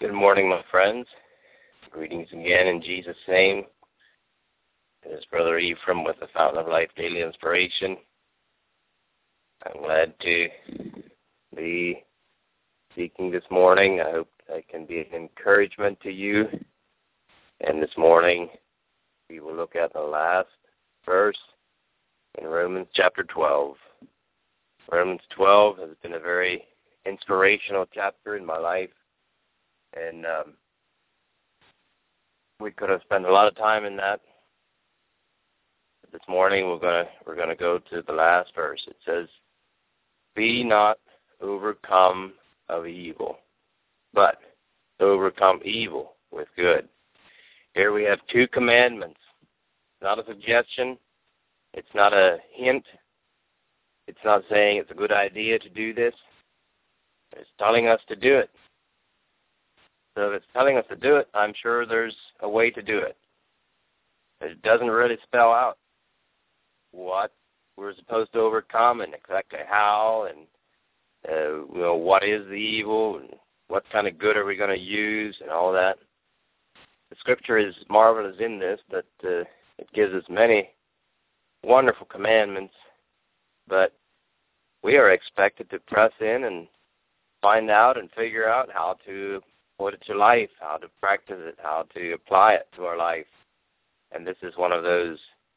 Good morning, my friends. Greetings again in Jesus' name. This is Brother Ephraim with the Fountain of Life Daily Inspiration. I'm glad to be speaking this morning. I hope I can be an encouragement to you. And this morning, we will look at the last verse in Romans chapter 12. Romans 12 has been a very inspirational chapter in my life. And we could have spent a lot of time in that. But this morning we're gonna go to the last verse. It says, "Be not overcome of evil, but overcome evil with good." Here we have two commandments. Not a suggestion. It's not a hint. It's not saying it's a good idea to do this. It's telling us to do it. So if it's telling us to do it, I'm sure there's a way to do it. It doesn't really spell out what we're supposed to overcome and exactly how and what is the evil and what kind of good are we going to use and all that. The Scripture is marvelous in this, that it gives us many wonderful commandments, but we are expected to press in and find out and figure out how to put it to life, how to practice it, how to apply it to our life. And this is one of those,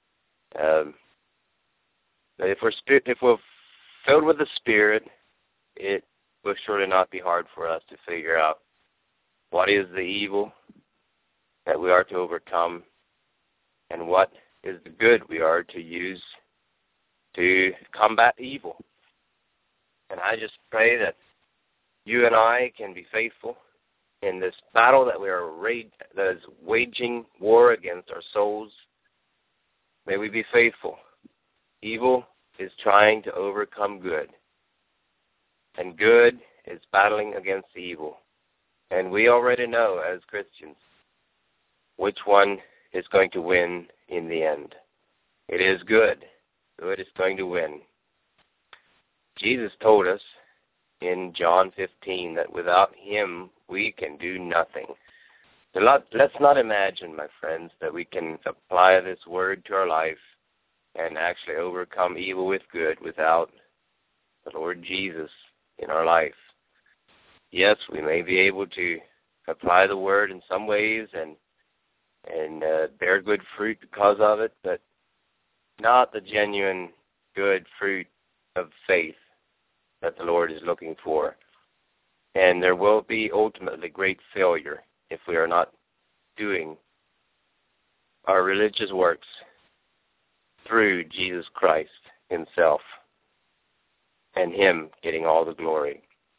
if we're filled with the Spirit, it will surely not be hard for us to figure out what is the evil that we are to overcome and what is the good we are to use to combat evil. And I just pray that you and I can be faithful in this battle that we are that is waging war against our souls. May we be faithful. Evil is trying to overcome good, and good is battling against evil. And we already know as Christians which one is going to win in the end. It is good. Good is going to win. Jesus told us in John 15 that without Him we can do nothing. So let's not imagine, my friends, that we can apply this word to our life and actually overcome evil with good without the Lord Jesus in our life. Yes, we may be able to apply the word in some ways and bear good fruit because of it, but not the genuine good fruit of faith that the Lord is looking for. And there will be ultimately great failure if we are not doing our religious works through Jesus Christ Himself and Him getting all the glory.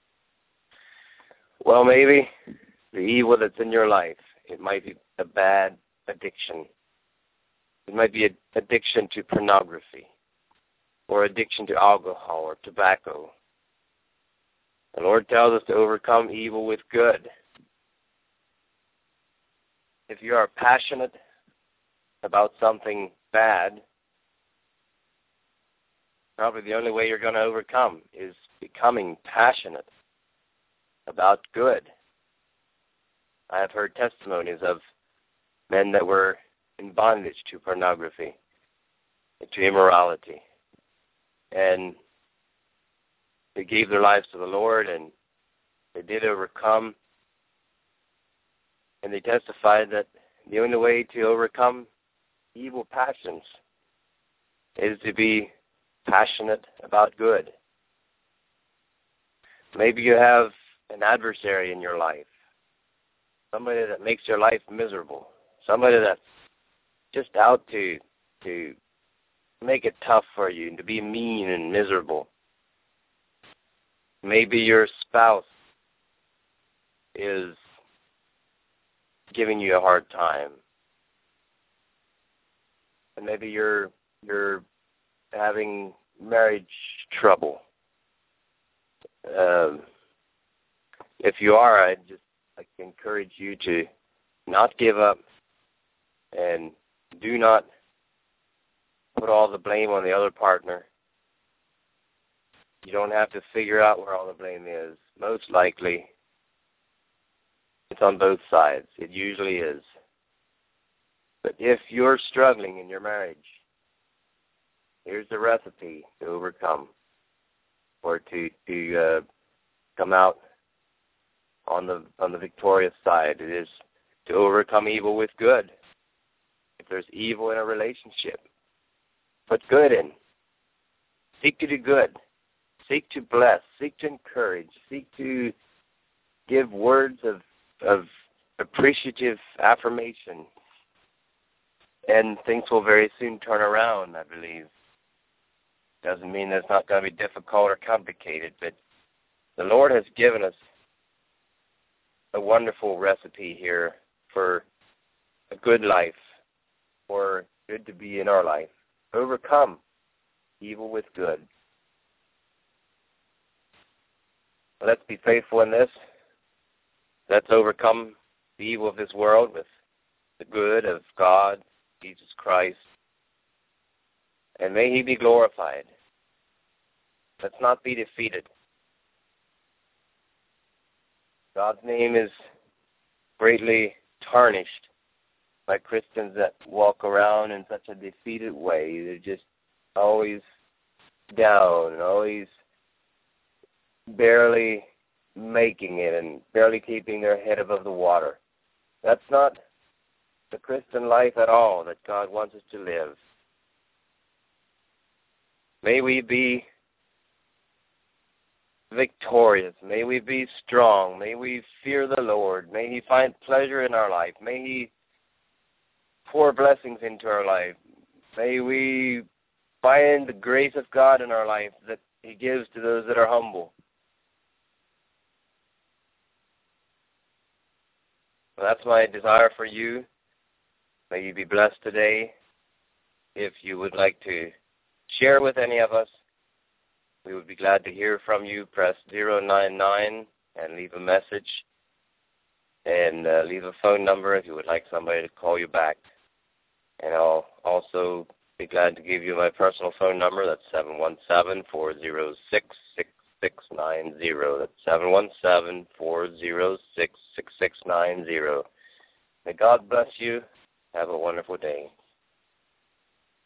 Well, maybe the evil that's in your life, it might be a bad addiction. It might be an addiction to pornography or addiction to alcohol or tobacco. The Lord tells us to overcome evil with good. If you are passionate about something bad, probably the only way you're going to overcome is becoming passionate about good. I have heard testimonies of men that were in bondage to pornography, to immorality, and they gave their lives to the Lord, and they did overcome, and they testified that the only way to overcome evil passions is to be passionate about good. Maybe you have an adversary in your life, somebody that makes your life miserable, somebody that's just out to make it tough for you and to be mean and miserable. Maybe your spouse is giving you a hard time. And maybe you're having marriage trouble. If you are, I'd just like to encourage you to not give up and do not put all the blame on the other partner. You don't have to figure out where all the blame is. Most likely, It's on both sides. It usually is. But if you're struggling in your marriage, here's the recipe to overcome, or to come out on the victorious side. It is to overcome evil with good. If there's evil in a relationship, put good in. Seek to do good. Seek to bless. Seek to encourage. Seek to give words of appreciative affirmation. And things will very soon turn around, I believe. Doesn't mean that it's not going to be difficult or complicated, but the Lord has given us a wonderful recipe here for a good life, for good to be in our life. Overcome evil with good. Let's be faithful in this. Let's overcome the evil of this world with the good of God, Jesus Christ. And may He be glorified. Let's not be defeated. God's name is greatly tarnished by Christians that walk around in such a defeated way. They're just always down and always barely making it and barely keeping their head above the water. That's not the Christian life at all that God wants us to live. May we be victorious. May we be strong. May we fear the Lord. May He find pleasure in our life. May He pour blessings into our life. May we find the grace of God in our life that He gives to those that are humble. Well, that's my desire for you. May you be blessed today. If you would like to share with any of us, we would be glad to hear from you. Press 099 and leave a message. And leave a phone number if you would like somebody to call you back. And I'll also be glad to give you my personal phone number. That's 717-406-6690. That's 717-406-6690. May God bless you. Have a wonderful day.